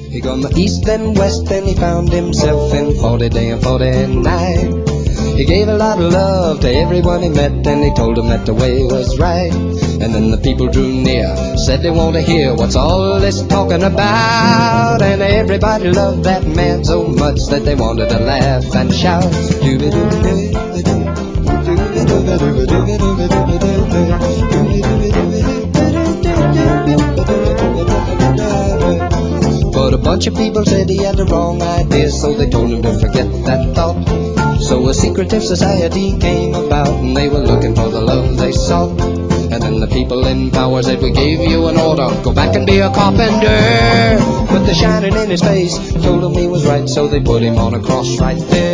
He gone the east and west and he found himself in 40 day and 40 night. He gave a lot of love to everyone he met and he told them that the way was right. And then the people drew near, said they want to hear what's all this talking about. And everybody loved that man so much that they wanted to laugh and shout. But a bunch of people said he had the wrong idea, so they told him to forget that thought. So a secretive society came about, and they were looking for the love they sought. And then the people in power said, we gave you an order, go back and be a carpenter. But the shining in his face told him he was right, so they put him on a cross right there.